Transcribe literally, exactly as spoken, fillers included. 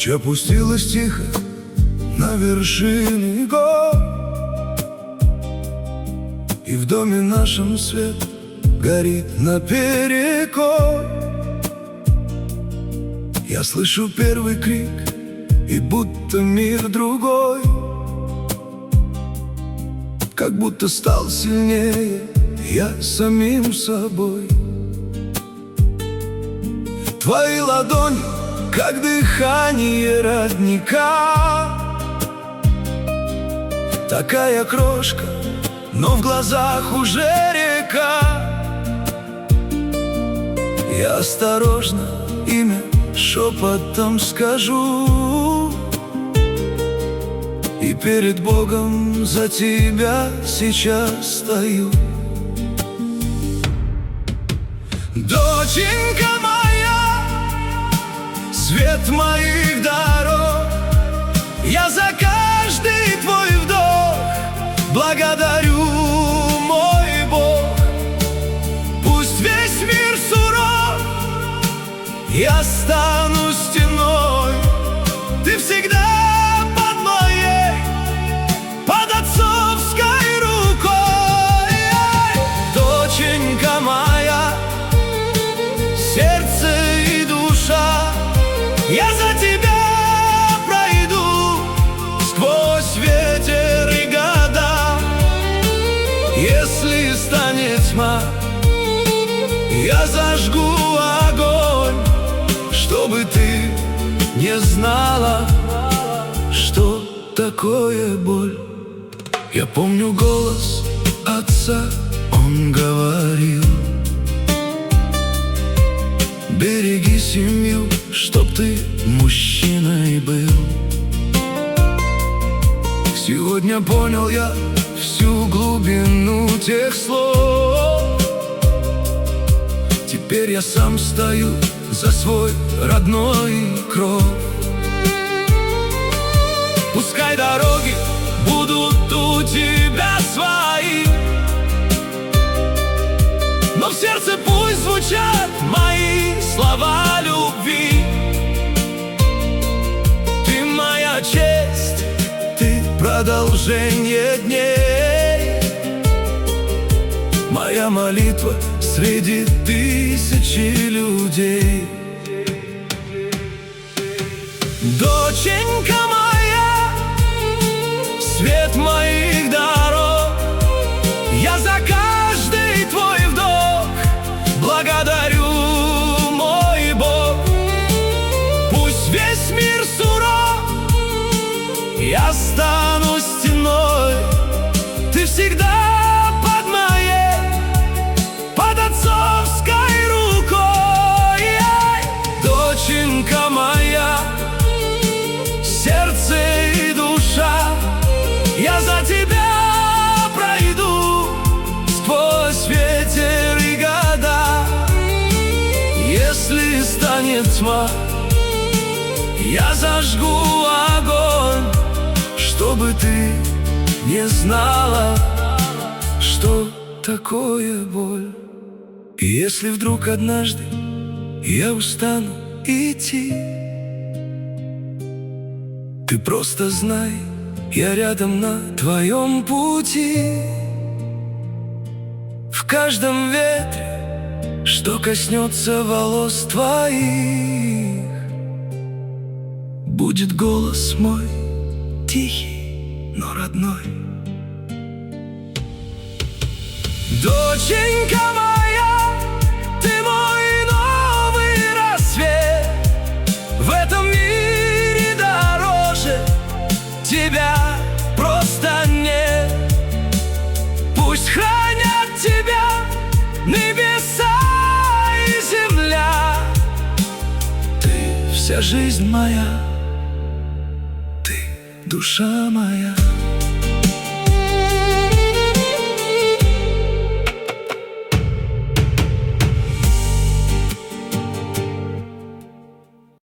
Ночь опустилась тихо на вершине гор, и в доме нашем свет горит наперекор. Я слышу первый крик, и будто мир другой, как будто стал сильнее я самим собой. Твои ладони, как дыхание родника, такая крошка, но в глазах уже река. Я осторожно имя шепотом скажу, и перед Богом за тебя сейчас стою. Доченька моя, свет моих дорог, я за каждый твой вдох благодарю, мой Бог. Пусть весь мир суров, я стану стеной, ты всегда под моей, под отцовской рукой. Доченька моя, сердце и душа, я за тебя пройду сквозь ветер и года. Если станет тьма, я зажгу огонь, чтобы ты не знала, что такое боль. Я помню голос отца, он говорил: береги семью, чтоб ты мужчиной был. Сегодня понял я всю глубину тех слов. Теперь я сам стою за свой родной кров. Пускай дороги будут у тебя свои, но в сердце пусть звучат мои слова любви. Ты моя честь, ты продолжение дней, моя молитва среди тысячи людей. Доченька моя, свет моих дорог, я за каждый твой вдох благодарю, мой Бог. Пусть весь мир суров, я стану стеной, ты всегда под моей, под отцовской рукой. Доченька моя, сердце и душа, я за тебя пройду сквозь ветер и года. Если станет тьма, я зажгу огонь, чтобы ты не знала, что такое боль. И если вдруг однажды я устану идти, ты просто знай, я рядом на твоем пути. В каждом ветре, что коснется волос твоих, будет голос мой, тихий, но родной. Доченька моя, ты мой новый рассвет. В этом мире дороже тебя просто нет. Пусть хранят тебя небеса и земля. Ты вся жизнь моя, ты душа моя.